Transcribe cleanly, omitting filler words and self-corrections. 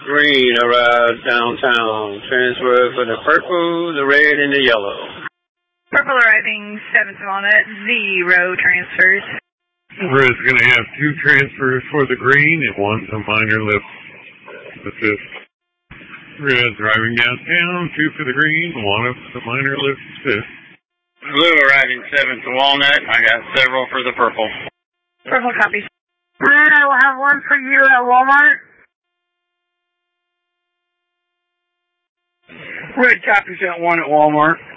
Green arrives downtown. Transfer for the purple, the red, and the yellow. Purple arriving 7th Walnut, 0 transfers. Red's going to have 2 transfers for the green and 1 to minor lift assist. Red driving downtown, 2 for the green, 1 of the minor lift assist. Blue arriving 7th Walnut. I got several for the purple. Purple copies. Red, I will have 1 for you at Walmart. Red copies at 1 at Walmart.